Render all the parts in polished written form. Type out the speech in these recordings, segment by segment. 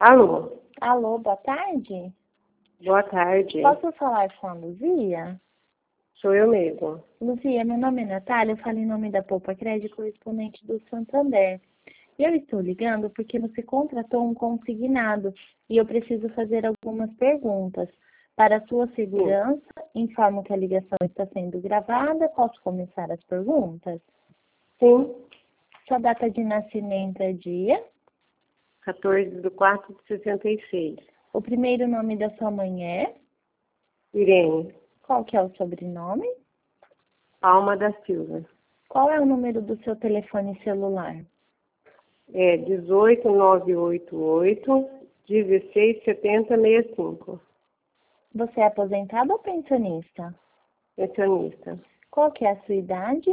Alô, Alô, boa tarde. boa tarde. Posso falar com a Luzia? Sou eu mesmo. Luzia, meu nome é Natália, eu falo em nome da Poupa Crédito, correspondente do Santander. E eu estou ligando porque você contratou um consignado e eu preciso fazer algumas perguntas. Para a sua segurança, informo que a ligação está sendo gravada. Posso começar as perguntas? Sim, Sua data de nascimento é dia? 14/4/66. O primeiro nome da sua mãe é? Irene, Qual que é o sobrenome? Alma da Silva. Qual é o número do seu telefone celular? É 18.988-167065. Você é aposentado ou pensionista? Pensionista. Qual que é a sua idade?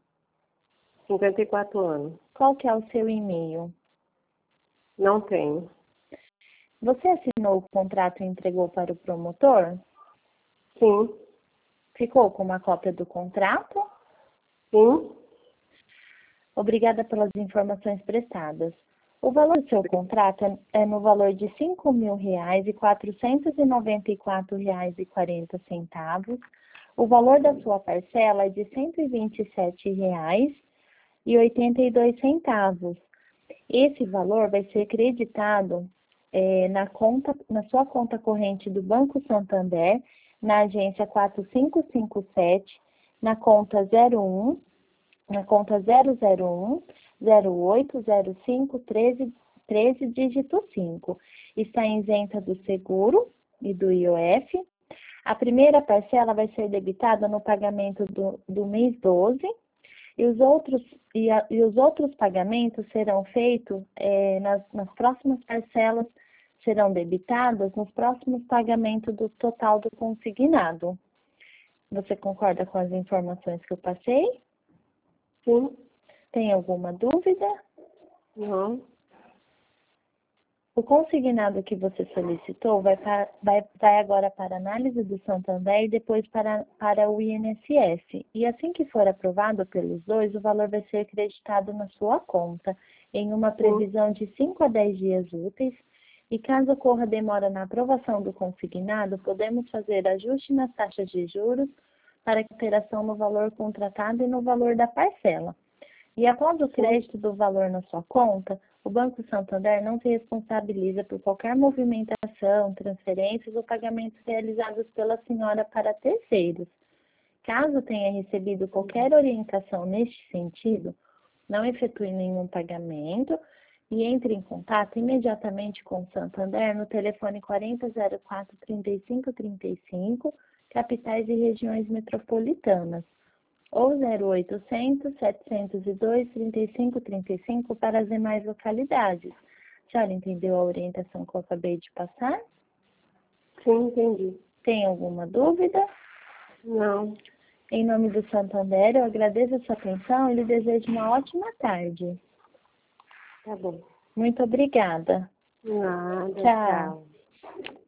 54 anos. Qual que é o seu e-mail? Não tenho. Você assinou o contrato e entregou para o promotor? Sim, Ficou com uma cópia do contrato? sim. Obrigada pelas informações prestadas. O valor do seu contrato é no valor de R$ 5.494,40. O valor da sua parcela é de R$ 127,82. Esse valor vai ser creditado na sua conta corrente do Banco Santander, na agência 4557, na conta 0080513, dígito 5. Está isenta do seguro e do IOF. A primeira parcela vai ser debitada no pagamento do mês 12 e os outros pagamentos serão feitos nas próximas parcelas, serão debitadas nos próximos pagamentos do total do consignado. Você concorda com as informações que eu passei? Sim. Tem alguma dúvida? Não. O consignado que você solicitou vai agora para análise do Santander e depois para o INSS. E assim que for aprovado pelos dois, o valor vai ser creditado na sua conta, em uma previsão de 5 a 10 dias úteis. E caso ocorra demora na aprovação do consignado, podemos fazer ajuste nas taxas de juros para alteração no valor contratado e no valor da parcela. E após o crédito do valor na sua conta, o Banco Santander não se responsabiliza por qualquer movimentação, transferências ou pagamentos realizados pela senhora para terceiros. Caso tenha recebido qualquer orientação neste sentido, não efetue nenhum pagamento e entre em contato imediatamente com o Santander no telefone 4004-3535, capitais e regiões metropolitanas, ou 0800-702-3535 para as demais localidades. A senhora entendeu a orientação que eu acabei de passar? Sim, entendi. Tem alguma dúvida? Não. Em nome do Santander, eu agradeço a sua atenção e lhe desejo uma ótima tarde. Tá bom. Muito obrigada. Nada, Tchau. tchau.